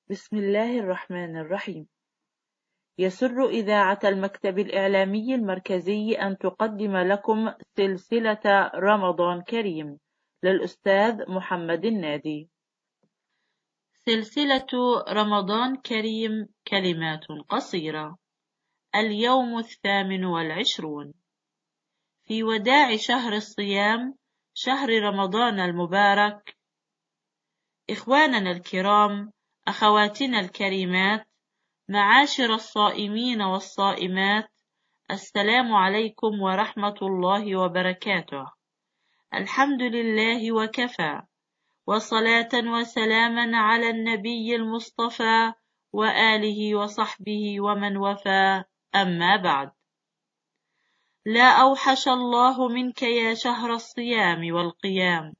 بسم الله الرحمن الرحيم. يسر إذاعة المكتب الإعلامي المركزي أن تقدم لكم سلسلة رمضان كريم للأستاذ محمد النادي. سلسلة رمضان كريم كلمات قصيرة. اليوم 28 في وداع شهر الصيام، شهر رمضان المبارك. إخواننا الكرام، أخواتنا الكريمات، معاشر الصائمين والصائمات، السلام عليكم ورحمة الله وبركاته. الحمد لله وكفى، وصلاة وسلاما على النبي المصطفى وآله وصحبه ومن وفى، أما بعد. لا أوحش الله منك يا شهر الصيام والقيام،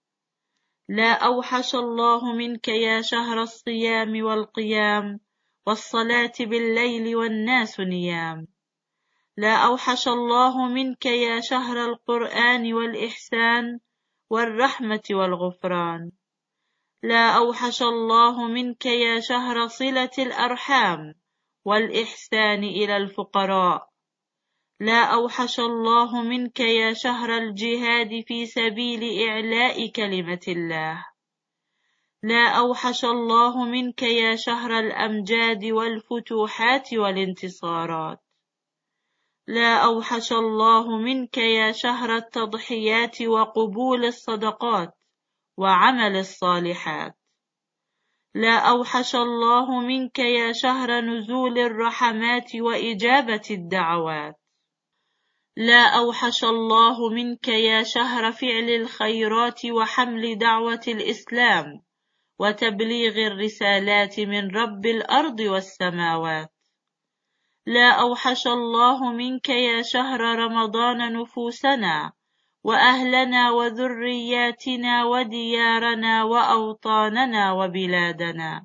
لا أوحش الله منك يا شهر الصيام والقيام والصلاة بالليل والناس نيام. لا أوحش الله منك يا شهر القرآن والإحسان والرحمة والغفران. لا أوحش الله منك يا شهر صلة الأرحام والإحسان إلى الفقراء. لا أوحش الله منك يا شهر الجهاد في سبيل إعلاء كلمة الله. لا أوحش الله منك يا شهر الأمجاد والفتوحات والانتصارات. لا أوحش الله منك يا شهر التضحيات وقبول الصدقات وعمل الصالحات. لا أوحش الله منك يا شهر نزول الرحمات وإجابة الدعوات. لا أوحش الله منك يا شهر فعل الخيرات وحمل دعوة الإسلام وتبليغ الرسالات من رب الأرض والسماوات. لا أوحش الله منك يا شهر رمضان نفوسنا وأهلنا وذرياتنا وديارنا وأوطاننا وبلادنا.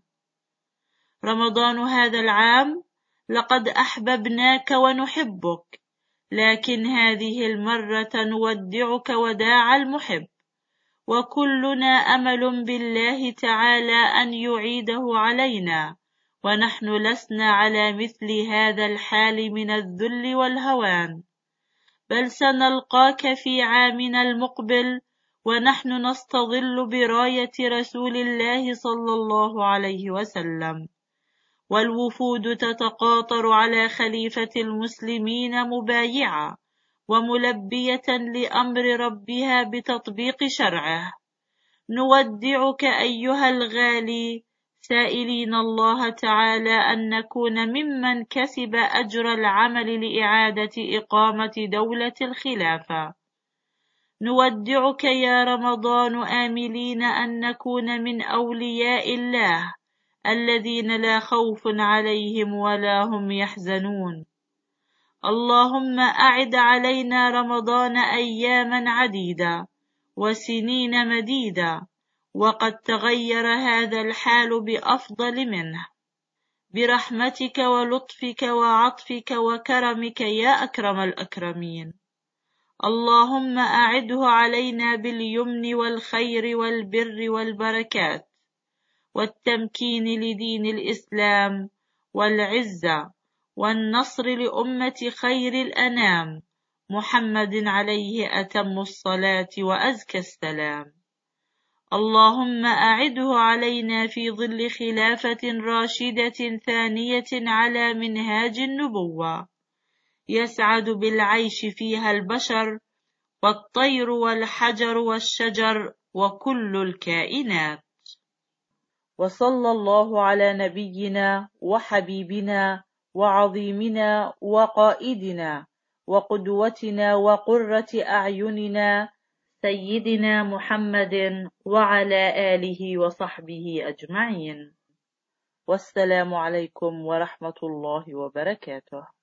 رمضان هذا العام لقد أحببناك ونحبك، لكن هذه المرة نودعك وداع المحب، وكلنا أمل بالله تعالى أن يعيده علينا، ونحن لسنا على مثل هذا الحال من الذل والهوان، بل سنلقاك في عامنا المقبل ونحن نستظل براية رسول الله صلى الله عليه وسلم، والوفود تتقاطر على خليفة المسلمين مبايعة وملبية لأمر ربها بتطبيق شرعه. نودعك أيها الغالي، سائلين الله تعالى أن نكون ممن كسب أجر العمل لإعادة إقامة دولة الخلافة. نودعك يا رمضان آملين أن نكون من أولياء الله الذين لا خوف عليهم ولا هم يحزنون. اللهم أعد علينا رمضان أياما عديدة وسنين مديدة، وقد تغير هذا الحال بأفضل منه، برحمتك ولطفك وعطفك وكرمك يا أكرم الأكرمين. اللهم أعده علينا باليمن والخير والبر والبركات والتمكين لدين الإسلام والعزة والنصر لأمة خير الأنام محمد عليه أتم الصلاة وأزكى السلام. اللهم أعده علينا في ظل خلافة راشدة ثانية على منهاج النبوة، يسعد بالعيش فيها البشر والطير والحجر والشجر وكل الكائنات. وصلى الله على نبينا وحبيبنا وعظيمنا وقائدنا وقدوتنا وقرة أعيننا سيدنا محمد وعلى آله وصحبه أجمعين. والسلام عليكم ورحمة الله وبركاته.